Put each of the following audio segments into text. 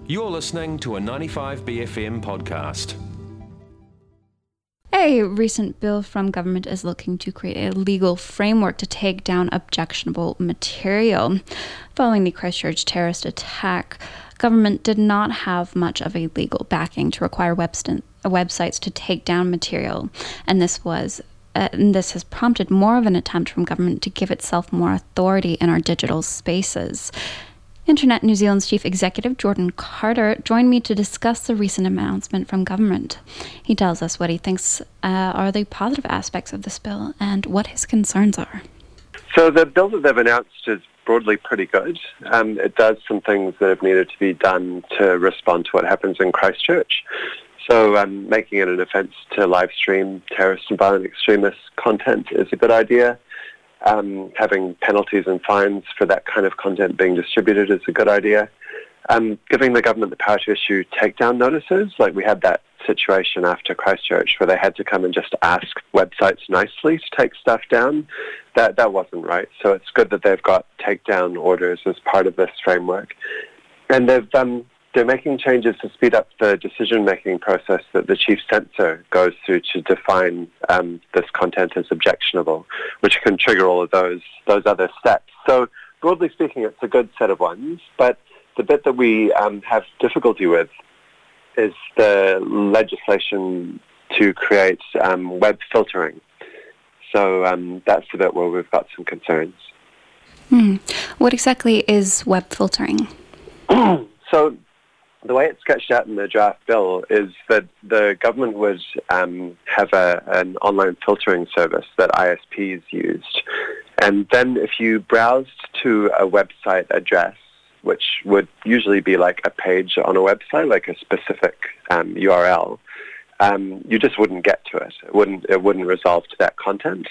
You're listening to a 95BFM podcast. A recent bill from government is looking to create a legal framework to take down objectionable material. Following the Christchurch terrorist attack, government did not have much of a legal backing to require websites to take down material, and this has prompted more of an attempt from government to give itself more authority in our digital spaces. Internet New Zealand's Chief Executive, Jordan Carter, joined me to discuss the recent announcement from government. He tells us what he thinks are the positive aspects of this bill and what his concerns are. So the bill that they've announced is broadly pretty good. It does some things that have needed to be done to respond to what happens in Christchurch. So making it an offence to live stream terrorist and violent extremist content is a good idea. Having penalties and fines for that kind of content being distributed is a good idea. Giving the government the power to issue takedown notices, like we had that situation after Christchurch where they had to come and just ask websites nicely to take stuff down, that wasn't right. So it's good that they've got takedown orders as part of this framework. And they're making changes to speed up the decision-making process that the chief censor goes through to define this content as objectionable, which can trigger all of those other steps. So broadly speaking, it's a good set of ones, but the bit that we have difficulty with is the legislation to create web filtering. So that's the bit where we've got some concerns. What exactly is web filtering? So the way it's sketched out in the draft bill is that the government would have an online filtering service that ISPs used. And then if you browsed to a website address, which would usually be like a page on a website, like a specific URL, you just wouldn't get to it. It wouldn't resolve to that content.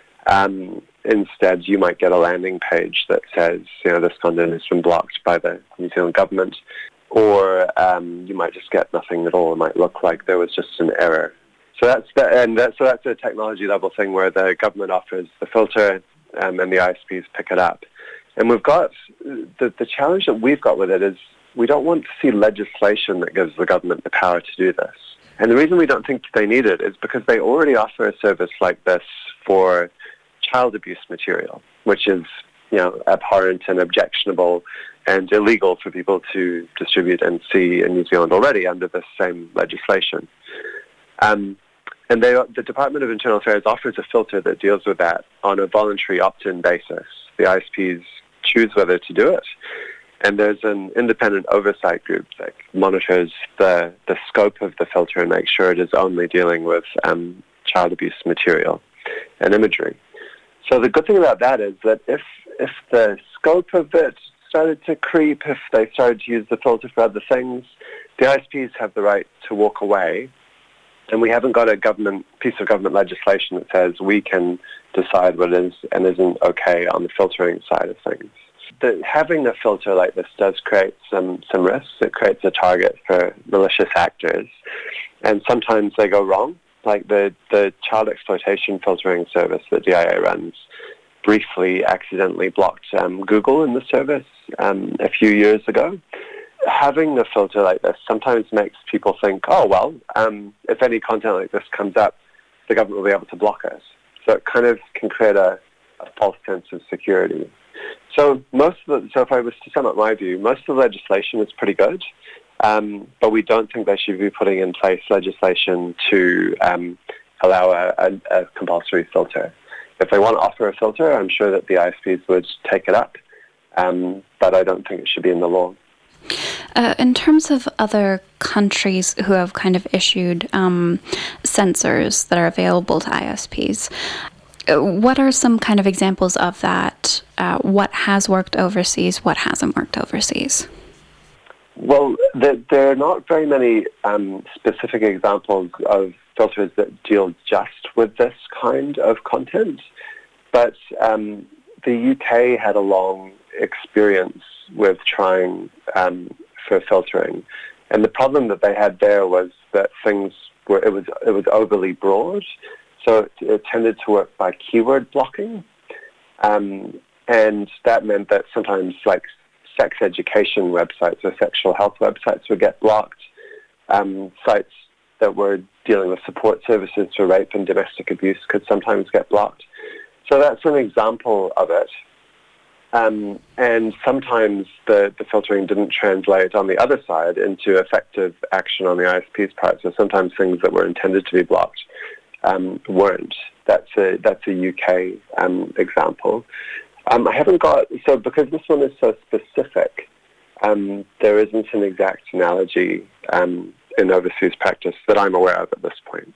Instead, you might get a landing page that says, this content has been blocked by the New Zealand government. Or you might just get nothing at all. It might look like there was just an error. So that's a technology level thing where the government offers the filter and the ISPs pick it up. And we've got the challenge that we've got with it is we don't want to see legislation that gives the government the power to do this. And the reason we don't think they need it is because they already offer a service like this for child abuse material, which is abhorrent and objectionable and illegal for people to distribute and see in New Zealand already under this same legislation. And the Department of Internal Affairs offers a filter that deals with that on a voluntary opt-in basis. The ISPs choose whether to do it. And there's an independent oversight group that monitors the scope of the filter and makes sure it is only dealing with child abuse material and imagery. So the good thing about that is that if the scope of it started to creep, if they started to use the filter for other things, the ISPs have the right to walk away. And we haven't got a piece of government legislation that says we can decide what is and isn't okay on the filtering side of things. Having a filter like this does create some risks. It creates a target for malicious actors. And sometimes they go wrong. Like the child exploitation filtering service that DIA runs briefly accidentally blocked Google in the service a few years ago. Having a filter like this sometimes makes people think, if any content like this comes up, the government will be able to block it. So it kind of can create a false sense of security. So if I was to sum up my view, most of the legislation is pretty good, but we don't think they should be putting in place legislation to allow a compulsory filter. If they want to offer a filter, I'm sure that the ISPs would take it up, but I don't think it should be in the law. In terms of other countries who have kind of issued censors that are available to ISPs, what are some kind of examples of that? What has worked overseas? What hasn't worked overseas? Well, there are not very many specific examples of filters that deal just with this kind of content, but the UK had a long experience with trying for filtering, and the problem that they had there was that it was overly broad, so it tended to work by keyword blocking, and that meant that sometimes sex education websites or sexual health websites would get blocked. Sites that were dealing with support services for rape and domestic abuse could sometimes get blocked. So that's an example of it. And sometimes the filtering didn't translate on the other side into effective action on the ISP's part. So sometimes things that were intended to be blocked weren't. That's a UK example. I haven't got, so because this one is so specific, there isn't an exact analogy in overseas practice that I'm aware of at this point.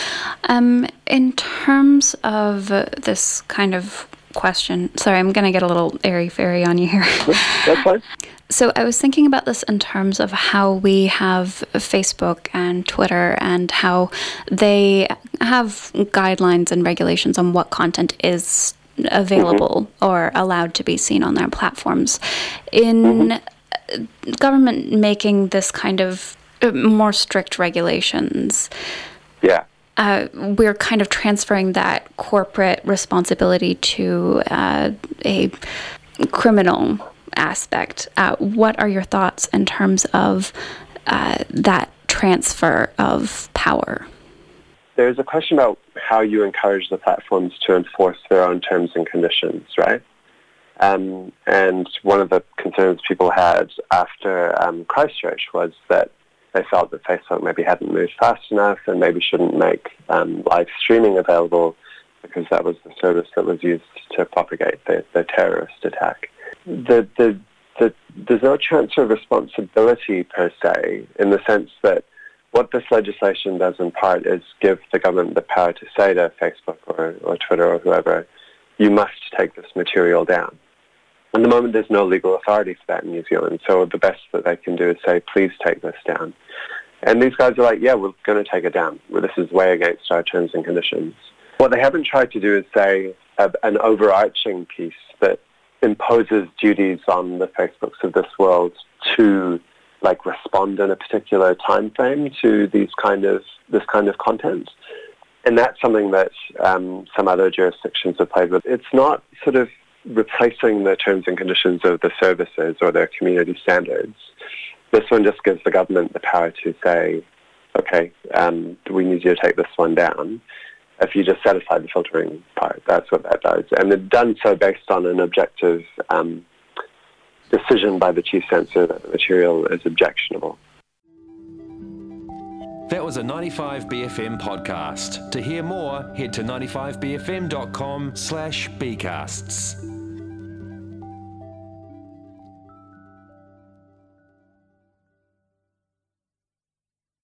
In terms of this kind of question, sorry, I'm going to get a little airy-fairy on you here. That's fine. So I was thinking about this in terms of how we have Facebook and Twitter and how they have guidelines and regulations on what content is available or allowed to be seen on their platforms. In government making this kind of more strict regulations, we're kind of transferring that corporate responsibility to a criminal aspect. What are your thoughts in terms of that transfer of power? There's a question about how you encourage the platforms to enforce their own terms and conditions, right? And one of the concerns people had after Christchurch was that they felt that Facebook maybe hadn't moved fast enough and maybe shouldn't make live streaming available because that was the service that was used to propagate the terrorist attack. There's no transfer of responsibility per se, in the sense that what this legislation does in part is give the government the power to say to Facebook or Twitter or whoever, you must take this material down. At the moment, there's no legal authority for that in New Zealand, so the best that they can do is say, please take this down. And these guys are like, yeah, we're going to take it down. Well, this is way against our terms and conditions. What they haven't tried to do is say an overarching piece that imposes duties on the Facebooks of this world to respond in a particular time frame to this kind of content. And that's something that some other jurisdictions have played with. It's not sort of replacing the terms and conditions of the services or their community standards. This one just gives the government the power to say, okay, we need you to take this one down. If you just set aside the filtering part, that's what that does. And it's done so based on an objective decision by the chief censor that the material is objectionable. That was a 95BFM podcast. To hear more, head to 95bfm.com/bcasts.